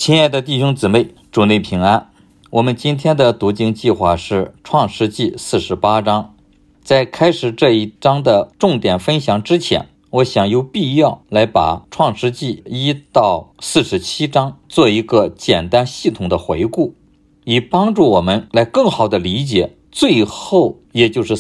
亲爱的弟兄姊妹，祝你平安。我们今天的读经计划是创世纪48章。在开始这一章的重点分享之前，我想有必要来把创世纪1到47章做一个简单系统的回顾，以帮助我们来更好的理解最后也就是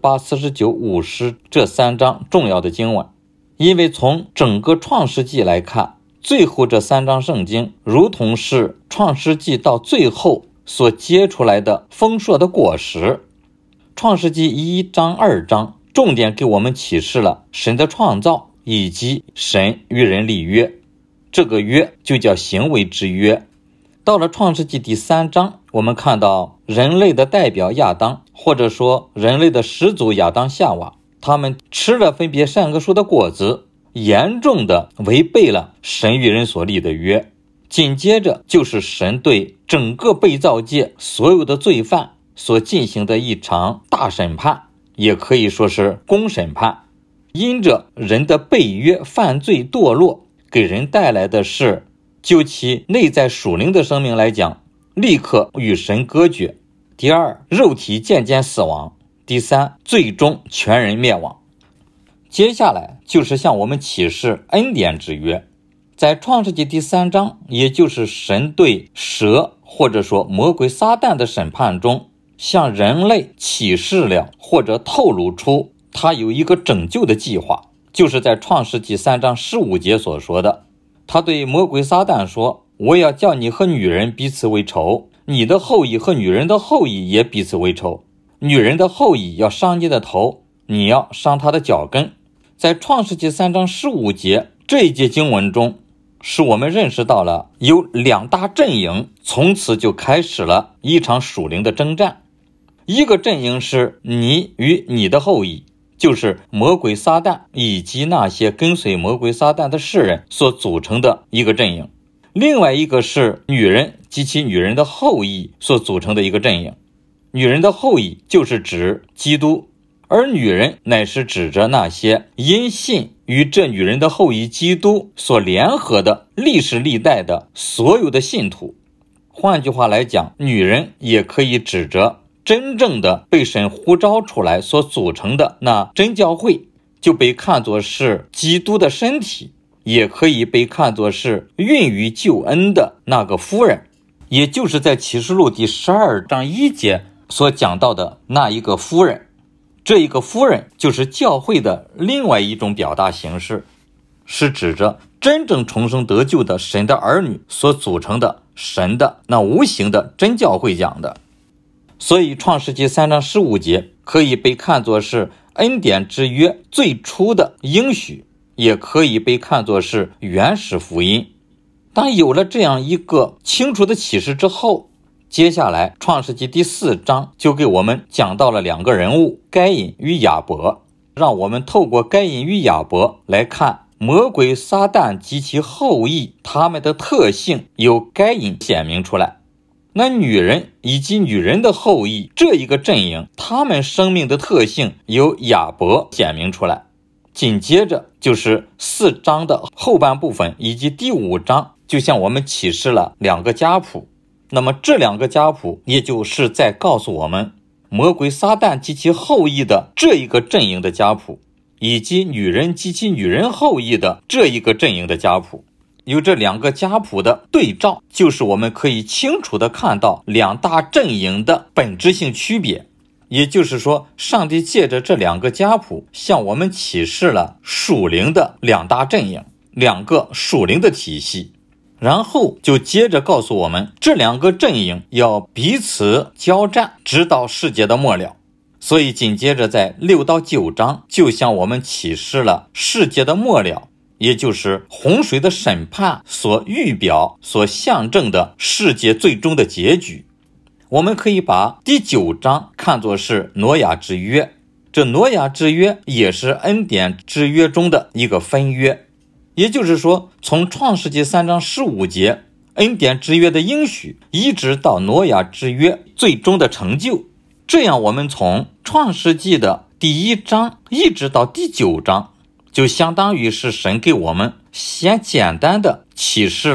48、49、50这3章重要的经文。因为从整个创世纪来看，最后这3章圣经如同是创世纪到最后所结出来的丰硕的果实。创世纪1章2章重点给我们启示了神的创造以及神与人立约，这个约就叫行为之约。到了创世纪第3章，我们看到人类的代表亚当，或者说人类的始祖亚当夏娃，他们吃了分别善恶树的果子，严重的违背了神与人所立的约。紧接着就是神对整个被造界所有的罪犯所进行的一场大审判，也可以说是公审判。因着人的背约犯罪堕落，给人带来的是就其内在属灵的生命来讲，立刻与神隔绝。第二，肉体渐渐死亡。第三，最终全人灭亡。接下来就是向我们启示恩典之约。在创世纪第3章，也就是神对蛇或者说魔鬼撒旦的审判中，向人类启示了或者透露出他有一个拯救的计划，就是在创世纪3章15节所说的，他对魔鬼撒旦说，我要叫你和女人彼此为仇，你的后裔和女人的后裔也彼此为仇，女人的后裔要伤你的头，你要伤她的脚跟。在创世纪3章15节这一节经文中，使我们认识到了有2大阵营，从此就开始了一场属灵的征战。一个阵营是你与你的后裔，就是魔鬼撒旦以及那些跟随魔鬼撒旦的世人所组成的一个阵营。另外一个是女人及其女人的后裔所组成的一个阵营。女人的后裔就是指基督，而女人乃是指着那些因信与这女人的后裔基督所联合的历史历代的所有的信徒。换句话来讲，女人也可以指着真正的被神呼召出来所组成的那真教会，就被看作是基督的身体，也可以被看作是孕育救恩的那个妇人，也就是在启示录第12章1节所讲到的那一个妇人。这一个妇人就是教会的另外一种表达形式，是指着真正重生得救的神的儿女所组成的神的那无形的真教会讲的。所以创世纪3章15节可以被看作是恩典之约最初的应许，也可以被看作是原始福音。当有了这样一个清楚的启示之后，接下来创世纪第4章就给我们讲到了2个人物，该隐与亚伯，让我们透过该隐与亚伯来看魔鬼撒旦及其后裔，他们的特性由该隐显明出来。那女人以及女人的后裔这一个阵营，他们生命的特性由亚伯显明出来。紧接着就是4章的后半部分以及第5章，就向我们启示了2个家谱。那么这2个家谱也就是在告诉我们魔鬼撒旦及其后裔的这一个阵营的家谱，以及女人及其女人后裔的这一个阵营的家谱。有这2个家谱的对照，就是我们可以清楚地看到2大阵营的本质性区别。也就是说，上帝借着这2个家谱向我们启示了属灵的2大阵营，2个属灵的体系。然后就接着告诉我们，这2个阵营要彼此交战，直到世界的末了。所以紧接着在6到9章就向我们启示了世界的末了，也就是洪水的审判所预表所象征的世界最终的结局。我们可以把第9章看作是挪亚之约，这挪亚之约也是恩典之约中的一个分约。也就是说，从创世纪3章15节恩典之约的应许，一直到挪亚之约最终的成就，这样我们从创世纪的第1章一直到第9章，就相当于是神给我们先简单的启示了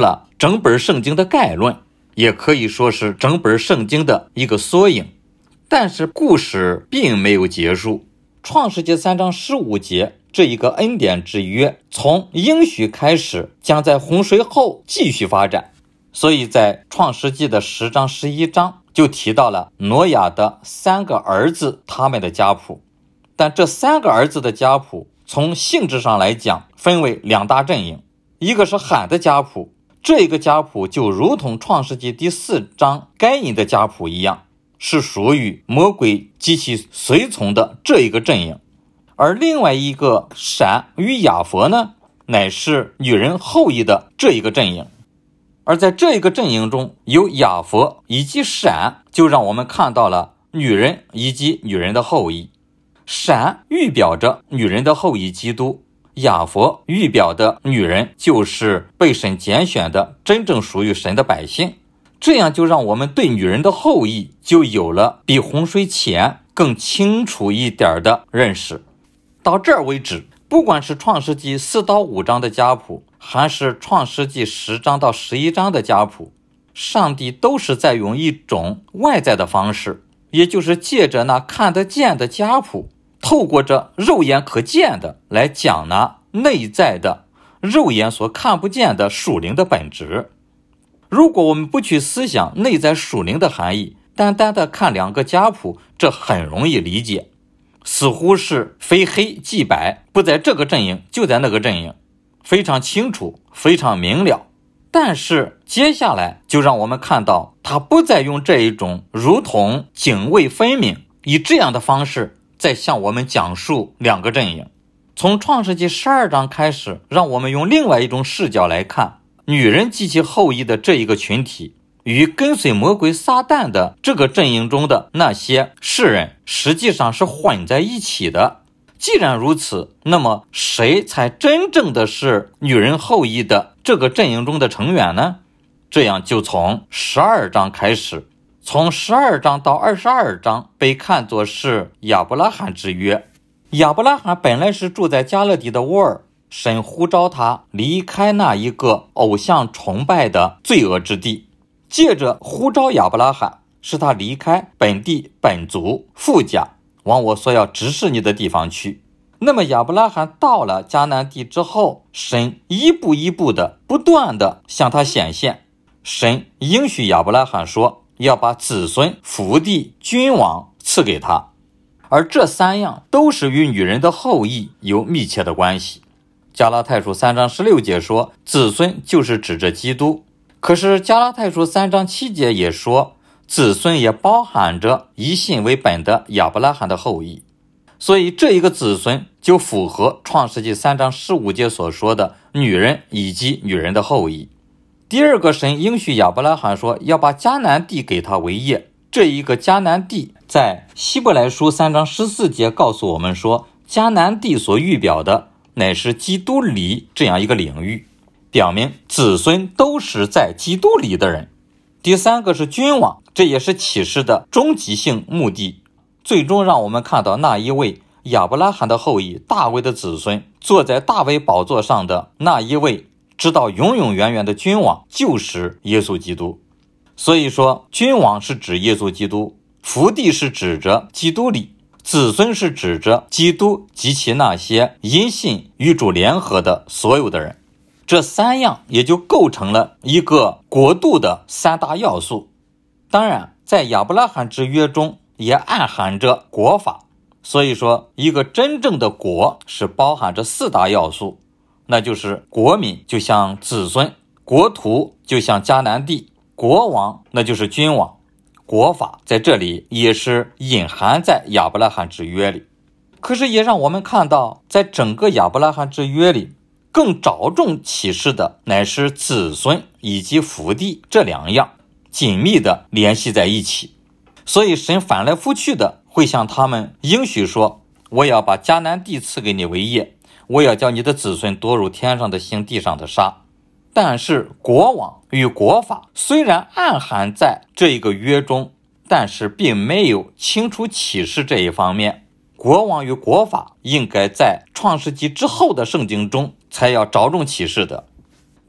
整本圣经的概论，也可以说是整本圣经的一个缩影。但是故事并没有结束，创世纪3章15节这一个恩典之约从应许开始，将在洪水后继续发展。所以在创世纪的10章11章就提到了挪亚的3个儿子他们的家谱。但这3个儿子的家谱从性质上来讲分为2大阵营，一个是罕的家谱，这个家谱就如同创世纪第4章该隐的家谱一样，是属于魔鬼及其随从的这一个阵营。而另外一个闪与亚佛呢，乃是女人后裔的这一个阵营。而在这一个阵营中，有亚佛以及闪，就让我们看到了女人以及女人的后裔。闪预表着女人的后裔基督，亚佛预表的女人就是被神拣选的真正属于神的百姓。这样就让我们对女人的后裔就有了比洪水前更清楚一点的认识。到这儿为止，不管是创世纪4到5章的家谱，还是创世纪10章到11章的家谱，上帝都是在用一种外在的方式，也就是借着那看得见的家谱，透过这肉眼可见的来讲那内在的肉眼所看不见的属灵的本质。如果我们不去思想内在属灵的含义，单单的看2个家谱，这很容易理解，似乎是非黑即白，不在这个阵营就在那个阵营，非常清楚，非常明了。但是接下来就让我们看到，他不再用这一种如同泾渭分明，以这样的方式在向我们讲述2个阵营。从创世纪12章开始，让我们用另外一种视角来看女人及其后裔的这一个群体与跟随魔鬼撒旦的这个阵营中的那些世人实际上是混在一起的。既然如此，那么谁才真正的是女人后裔的这个阵营中的成员呢？这样就从12章开始，从12章到22章被看作是亚伯拉罕之约。亚伯拉罕本来是住在加勒底的乌尔，神呼召他离开那一个偶像崇拜的罪恶之地，借着呼召亚伯拉罕，使他离开本地本族父家，往我所要指示你的地方去。那么亚伯拉罕到了迦南地之后，神一步一步的不断的向他显现。神应许亚伯拉罕说，要把子孙、福地、君王赐给他，而这3样都是与女人的后裔有密切的关系。加拉太书3章16节说，子孙就是指着基督。可是加拉太书3章7节也说，子孙也包含着以信为本的亚伯拉罕的后裔。所以这一个子孙就符合创世纪3章15节所说的女人以及女人的后裔。第二个，神应许亚伯拉罕说要把迦南地给他为业。这一个迦南地在希伯来书3章14节告诉我们说，迦南地所预表的乃是基督里这样一个领域，表明子孙都是在基督里的人。第三个是君王，这也是启示的终极性目的，最终让我们看到那一位亚伯拉罕的后裔大卫的子孙，坐在大卫宝座上的那一位直到永永远远的君王就是耶稣基督。所以说君王是指耶稣基督，福地是指着基督里，子孙是指着基督及其那些因信与主联合的所有的人。这3样也就构成了一个国度的3大要素。当然在亚伯拉罕之约中也暗含着国法，所以说一个真正的国是包含着4大要素，那就是国民就像子孙，国土就像迦南地，国王那就是君王，国法在这里也是隐含在亚伯拉罕之约里。可是也让我们看到，在整个亚伯拉罕之约里，更着重启示的乃是子孙以及福地这2样紧密的联系在一起。所以神反来覆去的会向他们应许说，我要把迦南地赐给你为业，我要叫你的子孙多如天上的星，地上的沙。但是国王与国法虽然暗含在这个约中，但是并没有清楚启示这一方面。国王与国法应该在创世纪之后的圣经中才要着重启示的。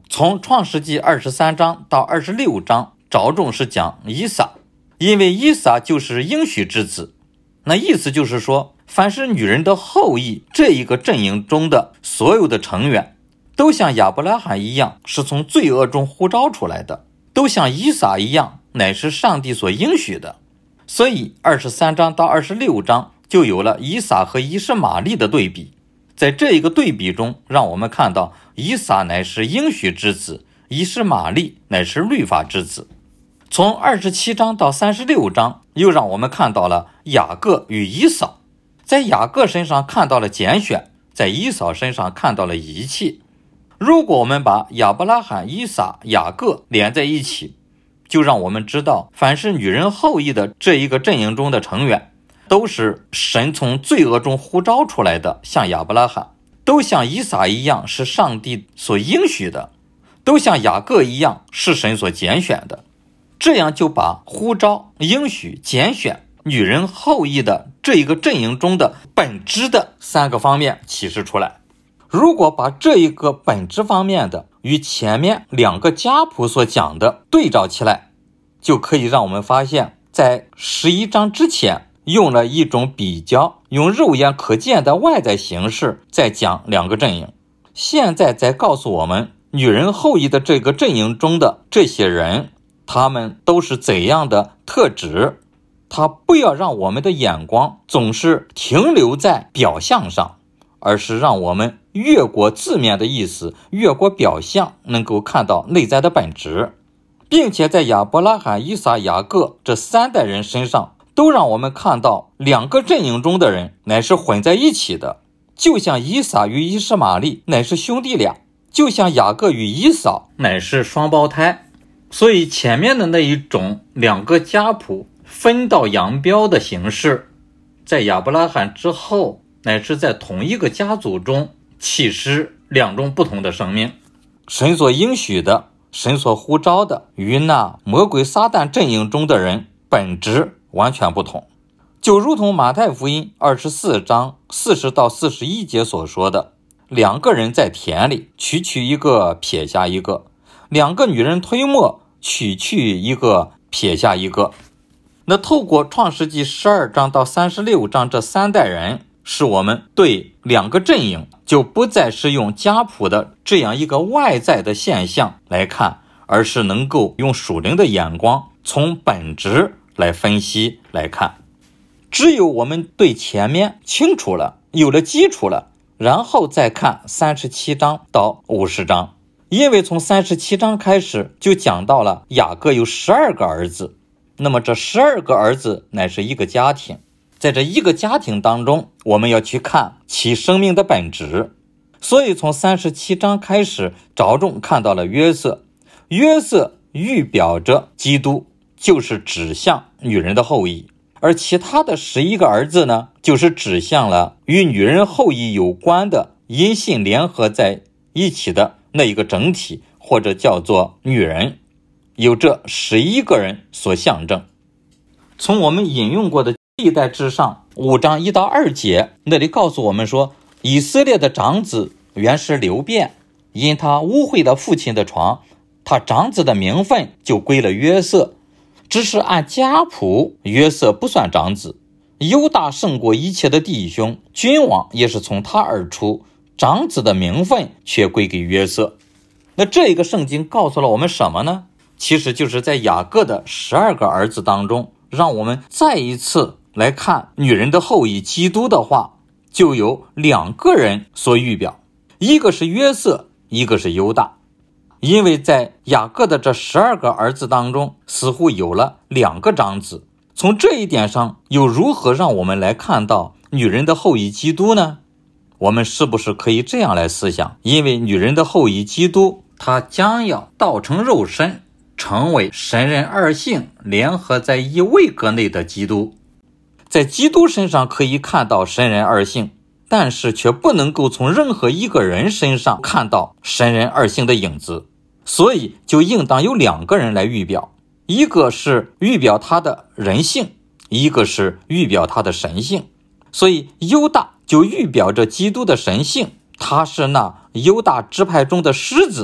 从创世纪23章到26章着重是讲以撒，因为以撒就是应许之子。那意思就是说，凡是女人的后裔这一个阵营中的所有的成员，都像亚伯拉罕一样是从罪恶中呼召出来的，都像以撒一样乃是上帝所应许的。所以23章到26章就有了以撒和以实玛利的对比。在这一个对比中，让我们看到以撒乃是应许之子，以实玛利乃是律法之子。从27章到36章又让我们看到了雅各与以扫，在雅各身上看到了拣选，在以扫身上看到了遗弃。如果我们把亚伯拉罕、以撒、雅各连在一起，就让我们知道，凡是女人后裔的这一个阵营中的成员，都是神从罪恶中呼召出来的，像亚伯拉罕，都像以撒一样是上帝所应许的，都像雅各一样是神所拣选的。这样就把呼召、应许、拣选女人后裔的这一个阵营中的本质的3个方面启示出来。如果把这一个本质方面的与前面2个家谱所讲的对照起来，就可以让我们发现，在11章之前用了一种比较，用肉眼可见的外在形式在讲2个阵营，现在在告诉我们女人后裔的这个阵营中的这些人，他们都是怎样的特质。他不要让我们的眼光总是停留在表象上，而是让我们越过字面的意思，越过表象，能够看到内在的本质，并且在亚伯拉罕、以撒、雅各这3代人身上都让我们看到2个阵营中的人乃是混在一起的，就像以撒与以实玛利乃是兄弟俩，就像雅各与以扫乃是双胞胎。所以前面的那一种2个家谱分道扬镳的形式，在亚伯拉罕之后乃是在同一个家族中启示2种不同的生命。神所应许的，神所呼召的，与那魔鬼撒旦阵营中的人本质完全不同。就如同马太福音24章40到41节所说的，2个人在田里，取一个撇下一个，2个女人推磨，取一个撇下一个。那透过创世纪12章到36章这3代人，使我们对2个阵营就不再是用家谱的这样一个外在的现象来看，而是能够用属灵的眼光从本质来分析来看。只有我们对前面清楚了，有了基础了，然后再看37章到50章。因为从37章开始就讲到了雅各有12个儿子，那么这12个儿子乃是一个家庭，在这一个家庭当中，我们要去看其生命的本质。所以从37章开始着重看到了约瑟，约瑟预表着基督，就是指向女人的后裔，而其他的11个儿子呢，就是指向了与女人后裔有关的因信联合在一起的那一个整体，或者叫做女人，有这11个人所象征。从我们引用过的历代志上5章1到2节那里告诉我们说，以色列的长子原是流便，因他污秽了父亲的床，他长子的名分就归了约瑟，只是按家谱，约瑟不算长子。犹大胜过一切的弟兄，君王也是从他而出，长子的名分却归给约瑟。那这个圣经告诉了我们什么呢？其实就是在雅各的12个儿子当中，让我们再一次来看女人的后裔基督的话，就有2个人所预表，一个是约瑟，一个是犹大。因为在雅各的这12个儿子当中，似乎有了2个长子。从这一点上，又如何让我们来看到女人的后裔基督呢？我们是不是可以这样来思想？因为女人的后裔基督，她将要道成肉身，成为神人二性联合在一位格内的基督。在基督身上可以看到神人二性，但是却不能够从任何一个人身上看到神人二性的影子，所以就应当有2个人来预表，一个是预表他的人性，一个是预表他的神性。所以犹大就预表着基督的神性，他是那犹大支派中的狮子，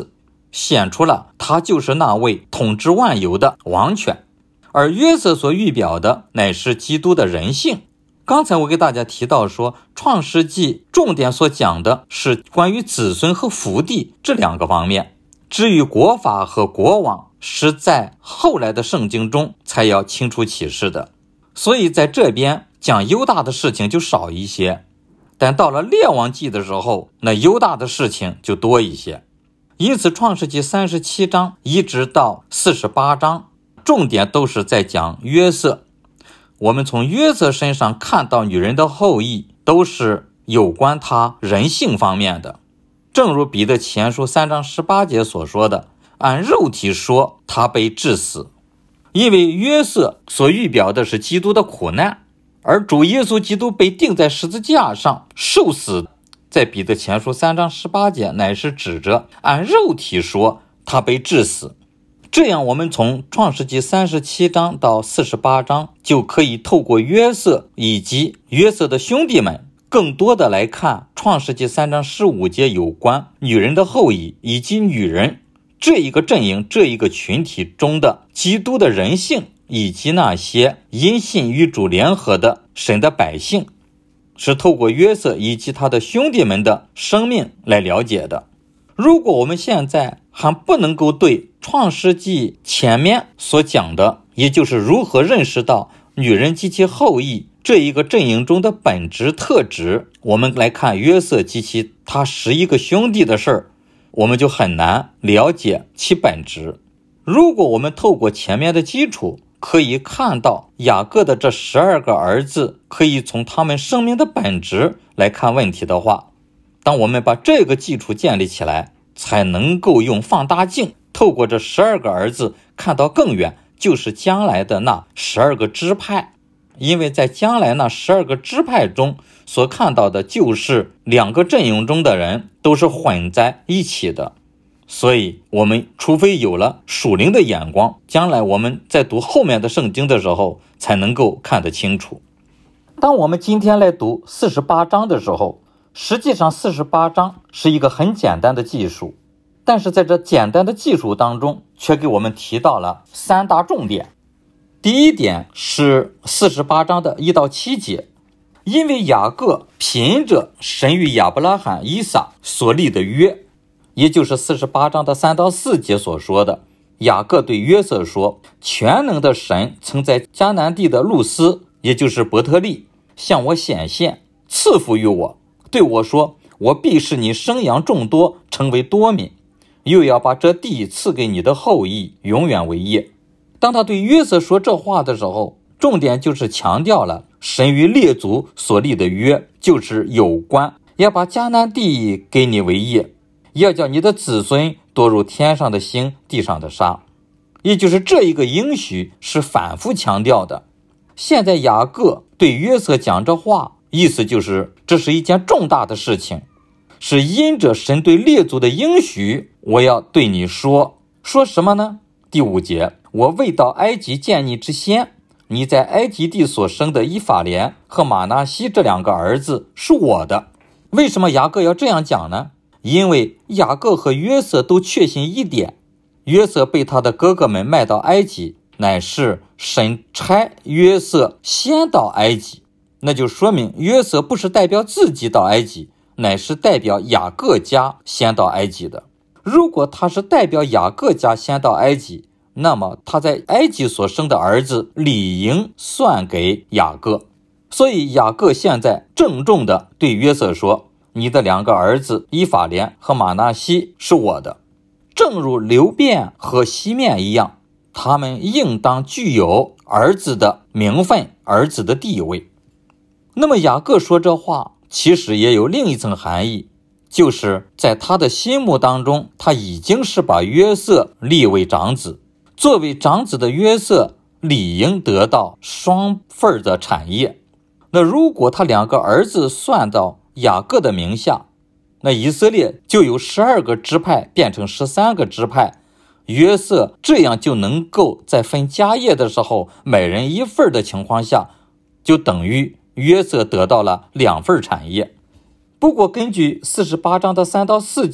显出了他就是那位统治万有的王权，而约瑟所预表的乃是基督的人性。刚才我给大家提到说，创世纪重点所讲的是关于子孙和福地这两个方面，至于国法和国王是在后来的圣经中才要清楚启示的，所以在这边讲犹大的事情就少一些，但到了列王记的时候，那犹大的事情就多一些。因此创世纪37章一直到48章重点都是在讲约瑟。我们从约瑟身上看到女人的后裔都是有关他人性方面的，正如彼得前书3章18节所说的，按肉体说他被治死，因为约瑟所预表的是基督的苦难，而主耶稣基督被钉在十字架上受死，在彼得前书3章18节乃是指着按肉体说他被治死。这样我们从创世纪37章到48章就可以透过约瑟以及约瑟的兄弟们更多的来看创世纪3章15节有关女人的后裔以及女人这一个阵营这一个群体中的基督的人性，以及那些因信与主联合的神的百姓，是透过约瑟以及他的兄弟们的生命来了解的。如果我们现在还不能够对创世纪前面所讲的，也就是如何认识到女人及其后裔这一个阵营中的本质特质，我们来看约瑟及其他11个兄弟的事儿，我们就很难了解其本质。如果我们透过前面的基础，可以看到雅各的这12个儿子，可以从他们生命的本质来看问题的话，当我们把这个基础建立起来，才能够用放大镜透过这12个儿子看到更远，就是将来的那12个支派。因为在将来那12个支派中所看到的就是两个阵营中的人都是混在一起的，所以我们除非有了属灵的眼光，将来我们在读后面的圣经的时候才能够看得清楚。当我们今天来读48章的时候，实际上48章是一个很简单的技术，但是在这简单的技术当中却给我们提到了3大重点。第一点是48章的1到7节，因为雅各凭着神与亚伯拉罕、以撒所立的约，也就是48章的3到4节所说的，雅各对约瑟说，全能的神曾在迦南地的路斯，也就是伯特利，向我显现，赐福于我，对我说，我必使你生养众多，成为多民，又要把这地赐给你的后裔，永远为业。当他对约瑟说这话的时候，重点就是强调了神与列祖所立的约，就是有关要把迦南地给你为业，要叫你的子孙多如天上的星，地上的沙。也就是这一个应许是反复强调的。现在雅各对约瑟讲这话，意思就是这是一件重大的事情，是因着神对列祖的应许，我要对你说什么呢？第5节，我未到埃及见你之先，你在埃及地所生的以法莲和玛拿西这2个儿子是我的。为什么雅各要这样讲呢？因为雅各和约瑟都确信一点，约瑟被他的哥哥们卖到埃及，乃是神差约瑟先到埃及，那就说明约瑟不是代表自己到埃及，乃是代表雅各家先到埃及的。如果他是代表雅各家先到埃及，那么他在埃及所生的儿子理应算给雅各。所以雅各现在郑重地对约瑟说，你的2个儿子以法莲和玛拿西是我的，正如流便和西面一样，他们应当具有儿子的名分，儿子的地位。那么雅各说这话其实也有另一层含义，就是在他的心目当中，他已经是把约瑟立为长子，作为长子的约瑟理应得到双份的产业。那如果他2个儿子算到雅各的名下，那以色列就由12个支派变成13个支派，约瑟这样就能够在分家业的时候每人1份的情况下，就等于约瑟得到了2份产业。不过根据48章的3到4节，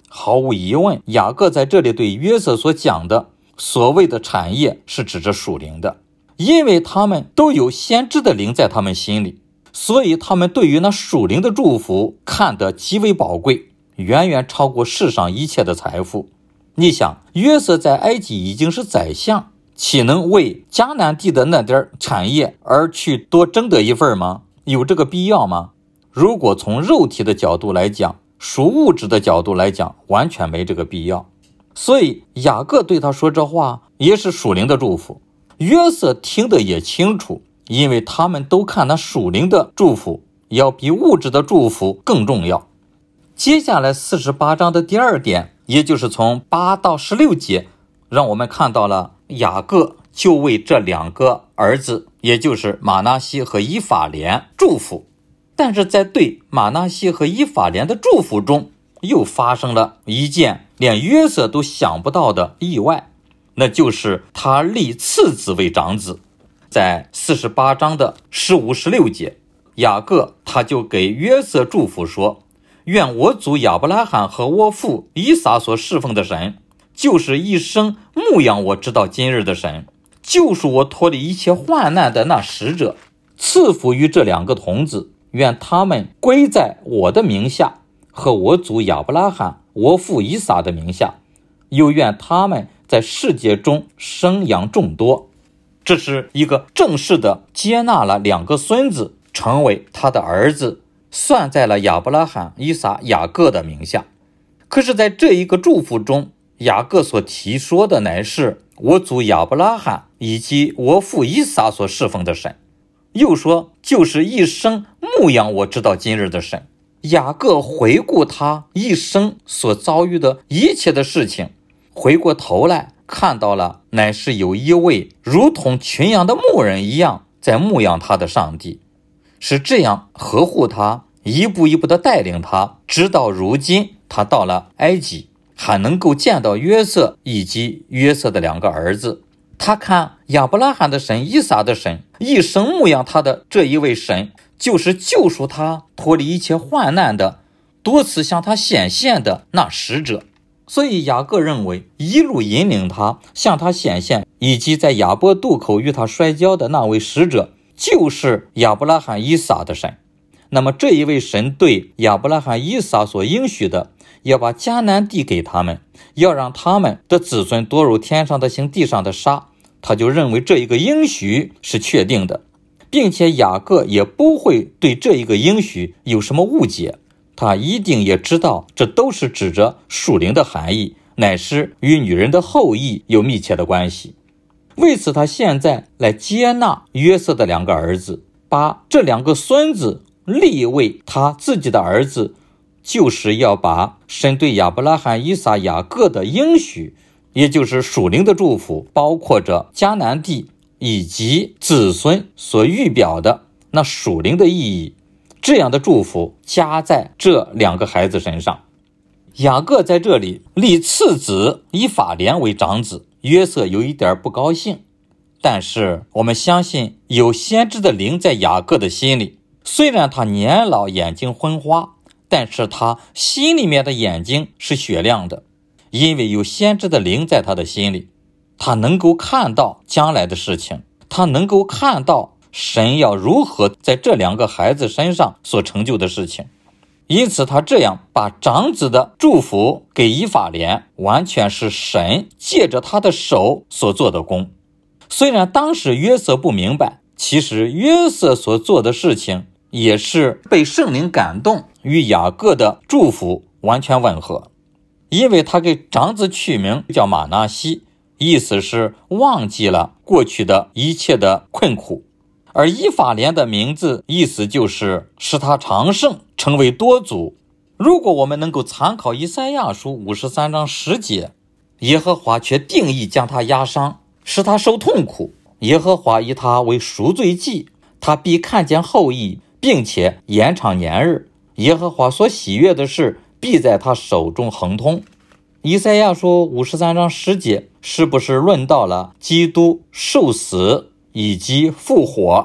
毫无疑问，雅各在这里对约瑟所讲的所谓的产业是指着属灵的，因为他们都有先知的灵在他们心里，所以他们对于那属灵的祝福看得极为宝贵，远远超过世上一切的财富。你想，约瑟在埃及已经是宰相，岂能为迦南地的那点产业而去多争得一份吗？有这个必要吗？如果从肉体的角度来讲，属物质的角度来讲，完全没这个必要。所以雅各对他说这话也是属灵的祝福，约瑟听得也清楚，因为他们都看那属灵的祝福要比物质的祝福更重要。接下来48章的第二点，也就是从8到16节，让我们看到了雅各就为这两个儿子，也就是马拿西和以法莲祝福。但是在对马拿西和以法莲的祝福中，又发生了一件连约瑟都想不到的意外，那就是他立次子为长子。在48章的15、16节，雅各他就给约瑟祝福说，愿我祖亚伯拉罕和我父以撒所侍奉的神，就是一生牧养我直到今日的神，救赎我脱离一切患难的那使者，赐福于这两个童子，愿他们归在我的名下和我祖亚伯拉罕我父以撒的名下，又愿他们在世界中生养众多。这是一个正式的接纳了两个孙子成为他的儿子，算在了亚伯拉罕、以撒、雅各的名下。可是在这一个祝福中，雅各所提说的乃是我祖亚伯拉罕以及我父以撒所侍奉的神，又说就是一生牧养我直到今日的神。雅各回顾他一生所遭遇的一切的事情，回过头来看到了乃是有一位如同群羊的牧人一样在牧养他的上帝，是这样呵护他，一步一步的带领他，直到如今他到了埃及，还能够见到约瑟以及约瑟的两个儿子。他看亚伯拉罕的神、以撒的神，一生牧养他的这一位神，就是救赎他脱离一切患难的，多次向他显现的那使者。所以雅各认为，一路引领他向他显现，以及在雅博渡口与他摔跤的那位使者，就是亚伯拉罕、以撒的神。那么这一位神对亚伯拉罕、以撒所应许的，要把迦南地给他们，要让他们的子孙多如天上的星、地上的沙，他就认为这一个应许是确定的，并且雅各也不会对这一个应许有什么误解，他一定也知道这都是指着属灵的含义，乃是与女人的后裔有密切的关系。为此他现在来接纳约瑟的两个儿子，把这两个孙子立为他自己的儿子，就是要把神对亚伯拉罕、以撒、雅各的应许，也就是属灵的祝福，包括着迦南地以及子孙所预表的那属灵的意义，这样的祝福加在这两个孩子身上。雅各在这里立次子以法莲为长子，约瑟有一点不高兴，但是我们相信有先知的灵在雅各的心里，虽然他年老眼睛昏花，但是他心里面的眼睛是雪亮的，因为有先知的灵在他的心里，他能够看到将来的事情，他能够看到神要如何在这两个孩子身上所成就的事情。因此他这样把长子的祝福给以法莲，完全是神借着他的手所做的功。虽然当时约瑟不明白，其实约瑟所做的事情也是被圣灵感动，与雅各的祝福完全吻合。因为他给长子取名叫马拿西，意思是忘记了过去的一切的困苦，而以法莲的名字意思就是使他长盛，成为多族。如果我们能够参考以赛亚书53章10节，耶和华却定义将他压伤，使他受痛苦，耶和华以他为赎罪祭，他必看见后裔，并且延长年日，耶和华所喜悦的事必在他手中亨通。以赛亚书53章10节是不是论到了基督受死以及复活，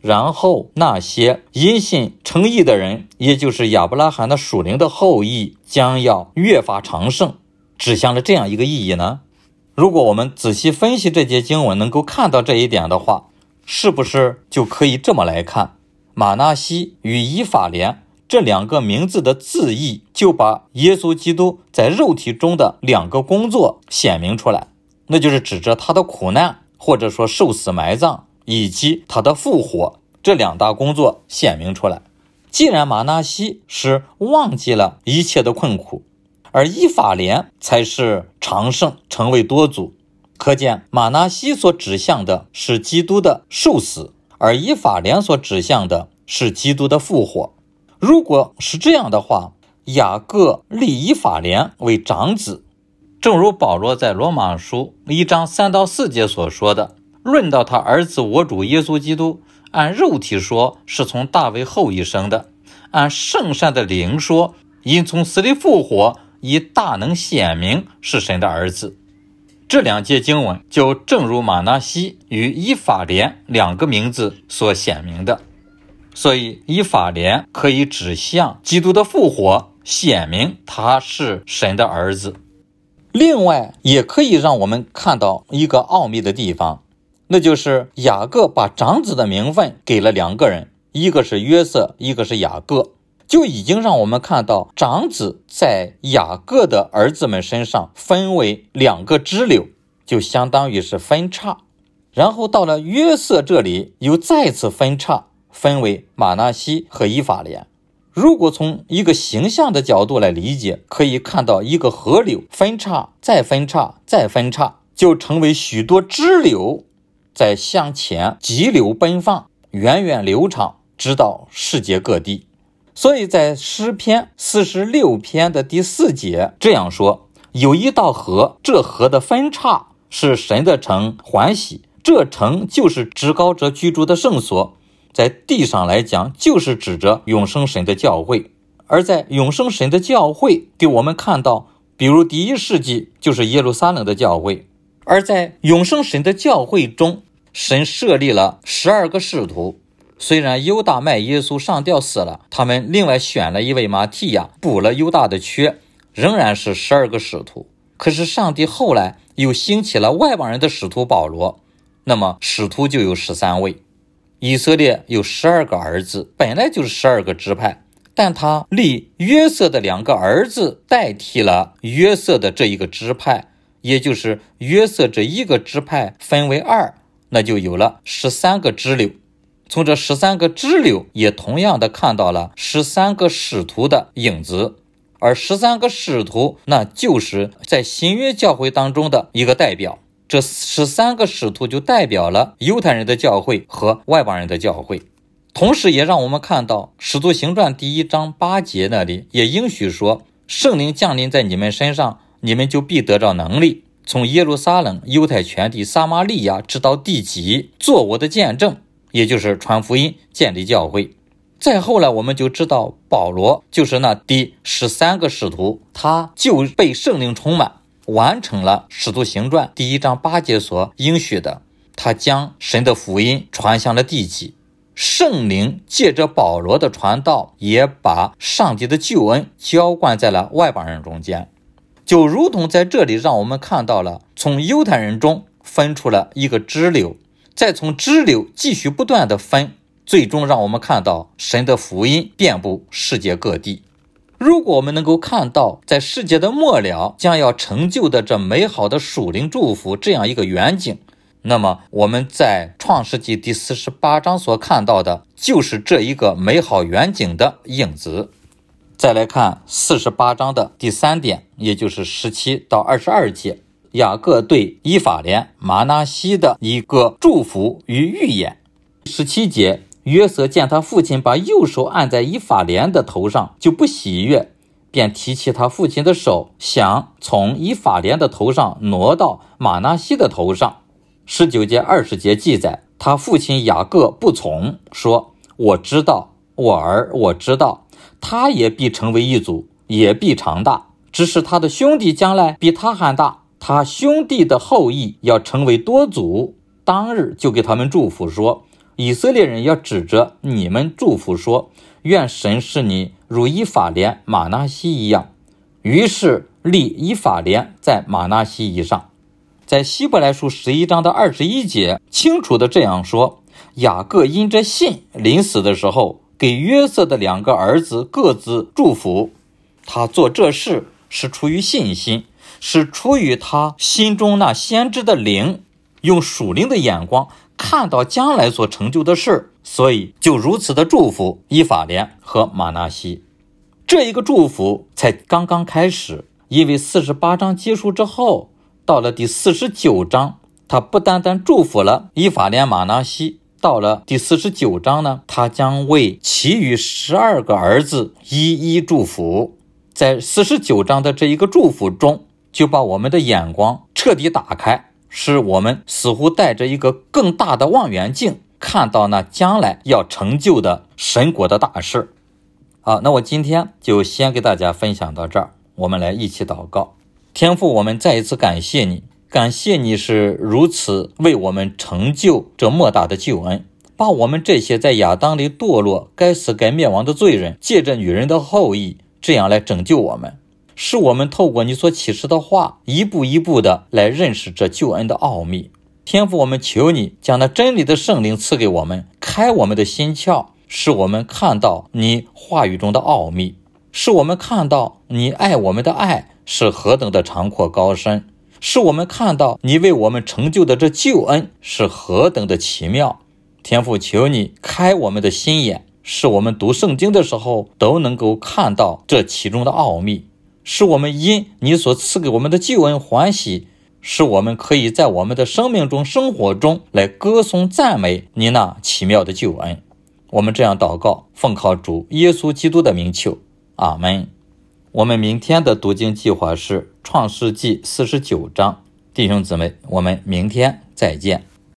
然后那些因信称义的人，也就是亚伯拉罕的属灵的后裔，将要越发昌盛，指向了这样一个意义呢？如果我们仔细分析这节经文，能够看到这一点的话，是不是就可以这么来看？马拿西与以法莲这两个名字的字义，就把耶稣基督在肉体中的两个工作显明出来，那就是指着他的苦难，或者说受死埋葬，以及他的复活，这两大工作显明出来。既然马拿西是忘记了一切的困苦，而以法莲才是昌盛，成为多族，可见马拿西所指向的是基督的受死，而以法莲所指向的是基督的复活。如果是这样的话，雅各立以法莲为长子，正如保罗在罗马书1章3到4节所说的，论到他儿子我主耶稣基督，按肉体说是从大卫后裔生的，按圣善的灵说，因从死里复活，以大能显明是神的儿子。这两节经文就正如马拿西与以法莲两个名字所显明的，所以以法莲可以指向基督的复活，显明他是神的儿子。另外也可以让我们看到一个奥秘的地方，那就是雅各把长子的名分给了两个人，一个是约瑟，一个是雅各，就已经让我们看到长子在雅各的儿子们身上分为两个支流，就相当于是分叉，然后到了约瑟这里又再次分叉，分为马拿西和以法莲。如果从一个形象的角度来理解，可以看到一个河流分叉再分叉再分叉，就成为许多支流在向前急流奔放，源远流长，直到世界各地。所以在诗篇46篇的第4节这样说，有一道河，这河的分叉是神的城欢喜，这城就是至高者居住的圣所，在地上来讲就是指着永生神的教会。而在永生神的教会给我们看到，比如第1世纪就是耶路撒冷的教会，而在永生神的教会中，神设立了12个使徒。虽然犹大卖耶稣上吊死了，他们另外选了一位马提亚补了犹大的缺，仍然是12个使徒。可是上帝后来又兴起了外邦人的使徒保罗，那么使徒就有13位。以色列有12个儿子，本来就是12个支派，但他立约瑟的2个儿子代替了约瑟的这一个支派，也就是约瑟这一个支派分为2，那就有了13个支流。从这13个支流也同样的看到了13个使徒的影子，而13个使徒那就是在新约教会当中的一个代表。这13个使徒就代表了犹太人的教会和外邦人的教会。同时也让我们看到使徒行传第1章8节那里也应许说，圣灵降临在你们身上，你们就必得着能力，从耶路撒冷、犹太全地、撒玛利亚直到地极，做我的见证，也就是传福音，建立教会。再后来我们就知道保罗就是那第13个使徒，他就被圣灵充满，完成了使徒行传第1章8节所应许的，他将神的福音传向了地极。圣灵借着保罗的传道，也把上帝的救恩浇灌在了外邦人中间。就如同在这里让我们看到了从犹太人中分出了一个支流，再从支流继续不断的分，最终让我们看到神的福音遍布世界各地。如果我们能够看到在世界的末了将要成就的这美好的属灵祝福这样一个远景，那么我们在创世纪第48章所看到的就是这一个美好远景的影子。再来看48章的第3点，也就是17到22节，雅各对以法莲、马拿西的一个祝福与预言。17节，约瑟见他父亲把右手按在以法莲的头上，就不喜悦，便提起他父亲的手，想从以法莲的头上挪到马拿西的头上。19节、20节记载，他父亲雅各不从，说：我知道，我儿，我知道，他也必成为一族，也必长大，只是他的兄弟将来比他还大，他兄弟的后裔要成为多族。当日就给他们祝福说： 以色列人要指着你们祝福说，愿神使你如以法莲、玛拿西一样。于是立以法莲在玛拿西以上。在希伯来书11章的21节清楚的这样说，雅各因着信临死的时候给约瑟的2个儿子各自祝福，他做这事是出于信心，是出于他心中那先知的灵，用属灵的眼光看到将来所成就的事，所以就如此的祝福以法莲和玛拿西。这一个祝福才刚刚开始，因为48章结束之后，到了第49章，他不单单祝福了以法莲、玛拿西，到了第49章呢，他将为其余12个儿子一一祝福。在49章的这一个祝福中，就把我们的眼光彻底打开，使我们似乎带着一个更大的望远镜，看到那将来要成就的神国的大事。好，那我今天就先给大家分享到这儿，我们来一起祷告。天父，我们再一次感谢你，感谢你是如此为我们成就这莫大的救恩，把我们这些在亚当里堕落、该死该灭亡的罪人，借着女人的后裔，这样来拯救我们，使我们透过你所启示的话，一步一步的来认识这救恩的奥秘。天父，我们求你将那真理的圣灵赐给我们，开我们的心窍，使我们看到你话语中的奥秘，使我们看到你爱我们的爱是何等的长阔高深，使我们看到你为我们成就的这救恩是何等的奇妙。天父，求你开我们的心眼，使我们读圣经的时候都能够看到这其中的奥秘，使我们因你所赐给我们的救恩欢喜，使我们可以在我们的生命中、生活中来歌颂赞美你那奇妙的救恩。我们这样祷告，奉靠主耶稣基督的名求，阿们。我们明天的读经计划是创世纪49章，弟兄姊妹，我们明天再见。